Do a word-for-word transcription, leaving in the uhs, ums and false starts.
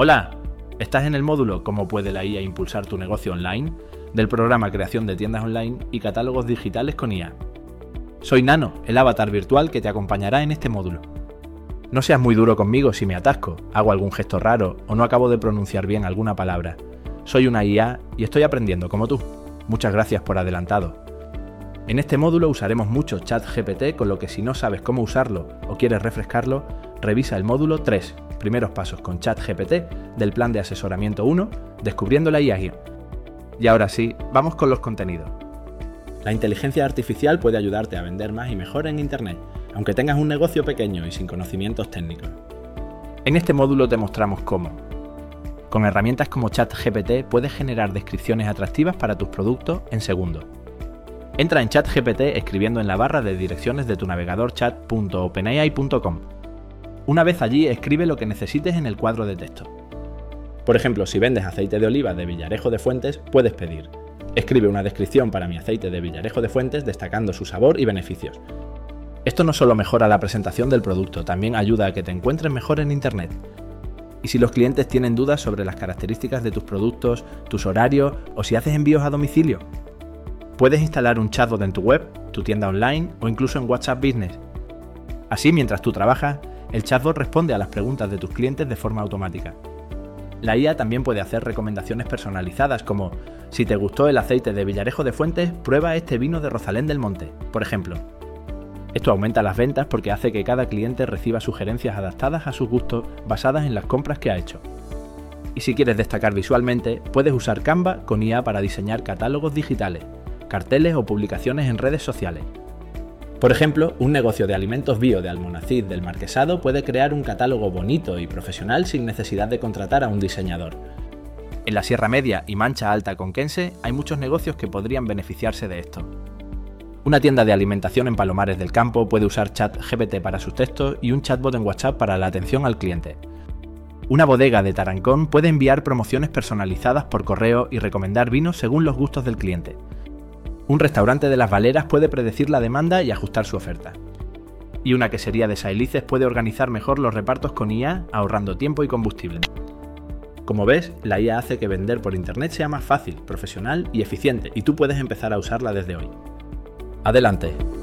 Hola, ¿estás en el módulo ¿Cómo puede la I A impulsar tu negocio online? Del programa Creación de tiendas online y catálogos digitales con I A. Soy Nano, el avatar virtual que te acompañará en este módulo. No seas muy duro conmigo si me atasco, hago algún gesto raro o no acabo de pronunciar bien alguna palabra. Soy una I A y estoy aprendiendo como tú. Muchas gracias por adelantado. En este módulo usaremos mucho ChatGPT, con lo que si no sabes cómo usarlo o quieres refrescarlo, revisa el módulo tres, primeros pasos con ChatGPT del plan de asesoramiento uno, descubriendo la I A. Y ahora sí, vamos con los contenidos. La inteligencia artificial puede ayudarte a vender más y mejor en Internet, aunque tengas un negocio pequeño y sin conocimientos técnicos. En este módulo te mostramos cómo. Con herramientas como ChatGPT puedes generar descripciones atractivas para tus productos en segundos. Entra en ChatGPT escribiendo en la barra de direcciones de tu navegador chat punto openai punto com. Una vez allí, escribe lo que necesites en el cuadro de texto. Por ejemplo, si vendes aceite de oliva de Villarejo de Fuentes, puedes pedir: escribe una descripción para mi aceite de Villarejo de Fuentes destacando su sabor y beneficios. Esto no solo mejora la presentación del producto, también ayuda a que te encuentres mejor en Internet. Y si los clientes tienen dudas sobre las características de tus productos, tus horarios o si haces envíos a domicilio, puedes instalar un chatbot en tu web, tu tienda online o incluso en WhatsApp Business. Así, mientras tú trabajas, el chatbot responde a las preguntas de tus clientes de forma automática. La I A también puede hacer recomendaciones personalizadas como: si te gustó el aceite de Villarejo de Fuentes, prueba este vino de Rosalén del Monte, por ejemplo. Esto aumenta las ventas porque hace que cada cliente reciba sugerencias adaptadas a sus gustos basadas en las compras que ha hecho. Y si quieres destacar visualmente, puedes usar Canva con I A para diseñar catálogos digitales, carteles o publicaciones en redes sociales. Por ejemplo, un negocio de alimentos bio de Almonacid del Marquesado puede crear un catálogo bonito y profesional sin necesidad de contratar a un diseñador. En la Sierra Media y Mancha Alta conquense hay muchos negocios que podrían beneficiarse de esto. Una tienda de alimentación en Palomares del Campo puede usar ChatGPT para sus textos y un chatbot en WhatsApp para la atención al cliente. Una bodega de Tarancón puede enviar promociones personalizadas por correo y recomendar vinos según los gustos del cliente. Un restaurante de Las Valeras puede predecir la demanda y ajustar su oferta. Y una quesería de Sailices puede organizar mejor los repartos con I A, ahorrando tiempo y combustible. Como ves, la I A hace que vender por Internet sea más fácil, profesional y eficiente, y tú puedes empezar a usarla desde hoy. Adelante.